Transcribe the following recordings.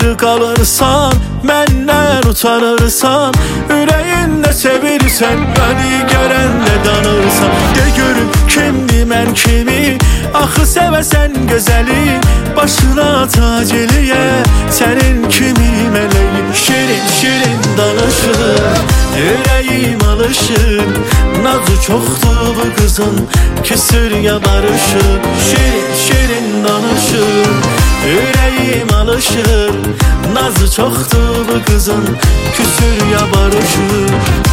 ayrı kalırsan, məndən utanırsan, ürəyində sevirsən, məni görəndə danırsan. De görüm kimdir mən kimi, axı sevəsən gözəli, başına tac eləyə sənin kimi mələyim. Şirin şirin danışır, ürəyim alışır, nazı çoxdur bu qızın, küsür ya barışır. Şirin şirin danışır, ürəyim alışır, nazı çoxdur bu qızın, küsür ya barışır.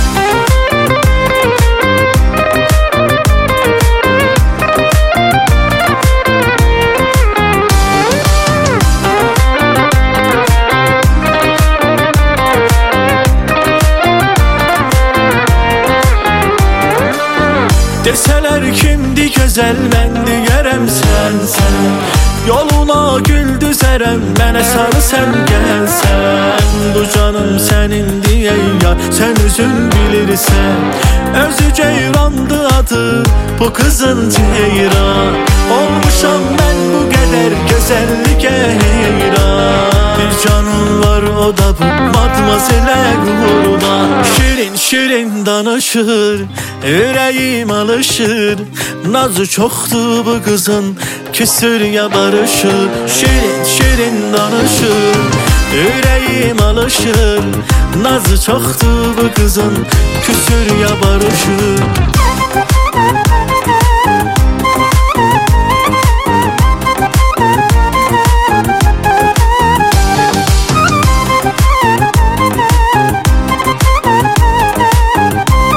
Desələr kimdi gözəl, mən deyərəm sənsən. Yoluna gül düzərəm, mənə sarı sən gəlsən. Bu canım sənin deyə yar, sən özün bilirsən. Özü Ceyrandı adı, bu qızın Ceyran. Olmuşam mən bu qədər gözəllikə heyran. Bir canım var, o da bu Matmazelə uğruna. Şirin şirin danışır, ürəyim alışır, nazı çoxdur bu qızın, küsür ya barışır. Şirin şirin danışır, ürəyim alışır, nazı çoxdur bu qızın, küsür ya barışır.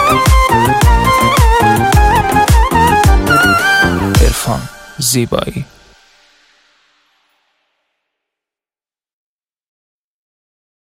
زیبایی